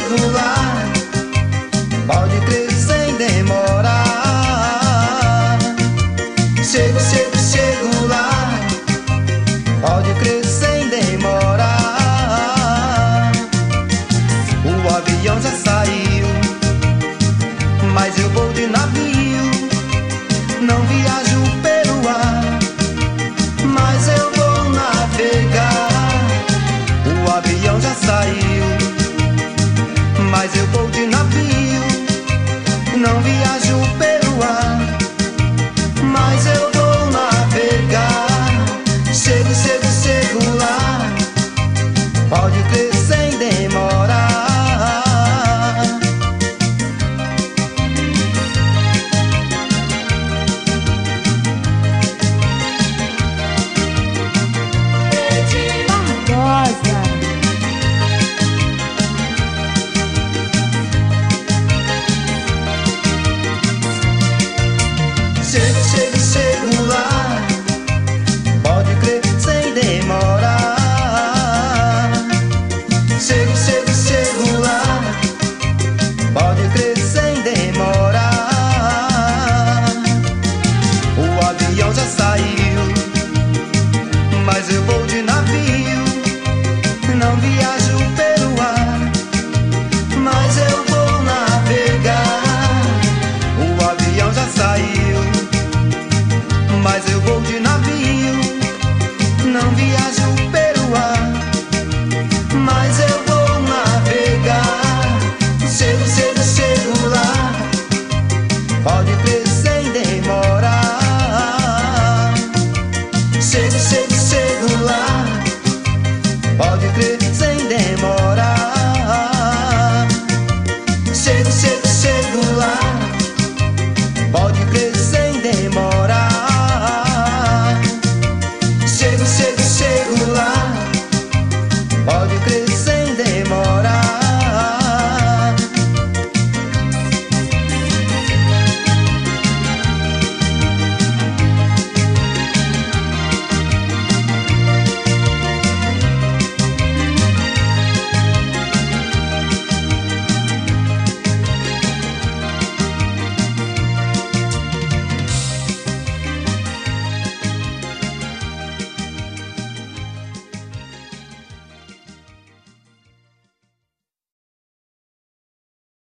chego lá, pode crer sem demorar. Chego, chego, chego lá, pode crer sem demorar. O avião já saiu, mas eu vou de navio. Não viajo pelo ar, mas eu vou navegar. O avião já saiu, mas eu vou de navio. Não viajo pelo ar, mas eu vou navegar. Chego, chego, chego lá, pode crer sem demorar. Chego, chego, chego lá, pode crer sem demorar. Chego, chego, chego lá, pode crer sem demorar. O avião já saiu, mas eu vou de navio. Não viajo pelo ar, mas eu vou navegar. O avião já saiu, mas eu vou de navio.